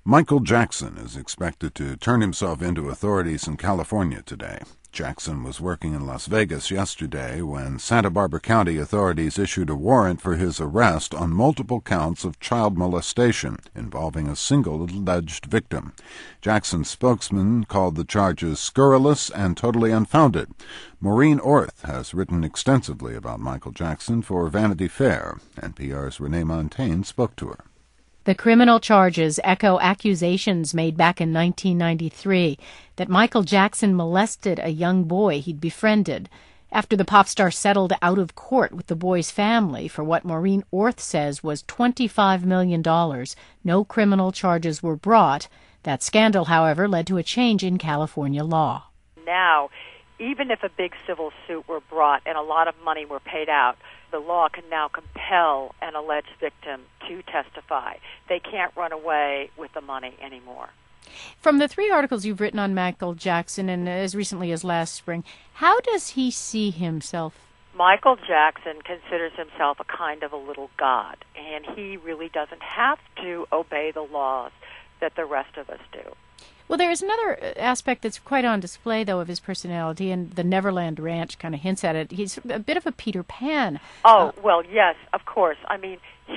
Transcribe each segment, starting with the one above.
Michael Jackson is expected to turn himself into authorities in California today. Jackson was working in Las Vegas yesterday when Santa Barbara County authorities issued a warrant for his arrest on multiple counts of child molestation involving a single alleged victim. Jackson's spokesman called the charges scurrilous and totally unfounded. Maureen Orth has written extensively about Michael Jackson for Vanity Fair. NPR's Renee Montagne spoke to her. The criminal charges echo accusations made back in 1993 that Michael Jackson molested a young boy he'd befriended. After the pop star settled out of court with the boy's family for what Maureen Orth says was $25 million, no criminal charges were brought. That scandal, however, led to a change in California law. Now, even if a big civil suit were brought and a lot of money were paid out, the law can now compel an alleged victim to testify. They can't run away with the money anymore. From the 3 articles you've written on Michael Jackson, and as recently as last spring, how does he see himself? Michael Jackson considers himself a kind of a little god, and he really doesn't have to obey the laws that the rest of us do. Well, there is another aspect that's quite on display, though, of his personality, and the Neverland Ranch kind of hints at it. He's a bit of a Peter Pan. Oh, well, yes, of course. I mean,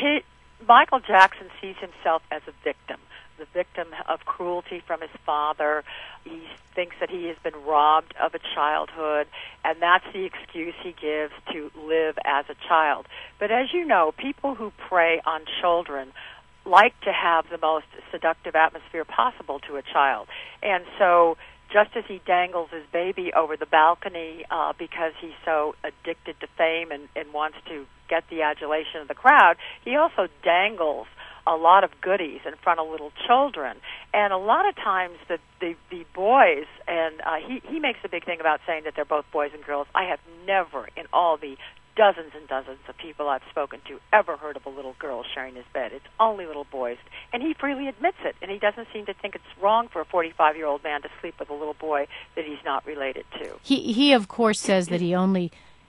Michael Jackson sees himself as a victim, the victim of cruelty from his father. He thinks that he has been robbed of a childhood, and that's the excuse he gives to live as a child. But as you know, people who prey on children like to have the most seductive atmosphere possible to a child. And so just as he dangles his baby over the balcony because he's so addicted to fame and wants to get the adulation of the crowd, he also dangles a lot of goodies in front of little children. And a lot of times the boys, and he makes a big thing about saying that they're both boys and girls. I have never in all the dozens and dozens of people I've spoken to ever heard of a little girl sharing his bed. It's only little boys. And he freely admits it, and he doesn't seem to think it's wrong for a 45-year-old man to sleep with a little boy that he's not related to. He of course, says that he only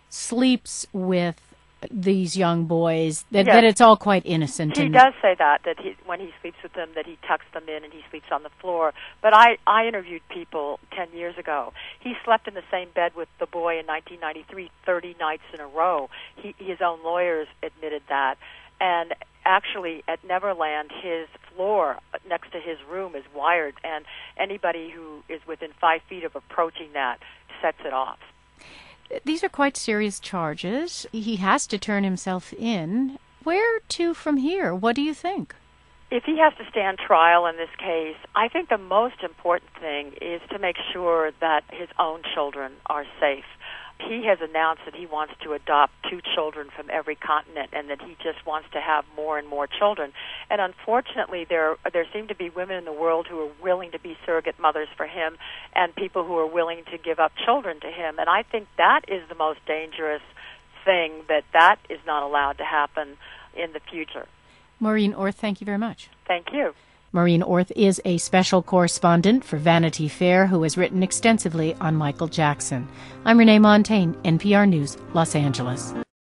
sleeps with these young boys, that it's all quite innocent. He does say that when he sleeps with them, that he tucks them in and he sleeps on the floor. But I interviewed people 10 years ago. He slept in the same bed with the boy in 1993, 30 nights in a row. His own lawyers admitted that. And actually, at Neverland, his floor next to his room is wired, and anybody who is within 5 feet of approaching that sets it off. These are quite serious charges. He has to turn himself in. Where to from here? What do you think? If he has to stand trial in this case, I think the most important thing is to make sure that his own children are safe. He has announced that he wants to adopt 2 children from every continent and that he just wants to have more and more children. And unfortunately, there seem to be women in the world who are willing to be surrogate mothers for him and people who are willing to give up children to him. And I think that is the most dangerous thing, that is not allowed to happen in the future. Maureen Orth, thank you very much. Thank you. Maureen Orth is a special correspondent for Vanity Fair who has written extensively on Michael Jackson. I'm Renee Montagne, NPR News, Los Angeles.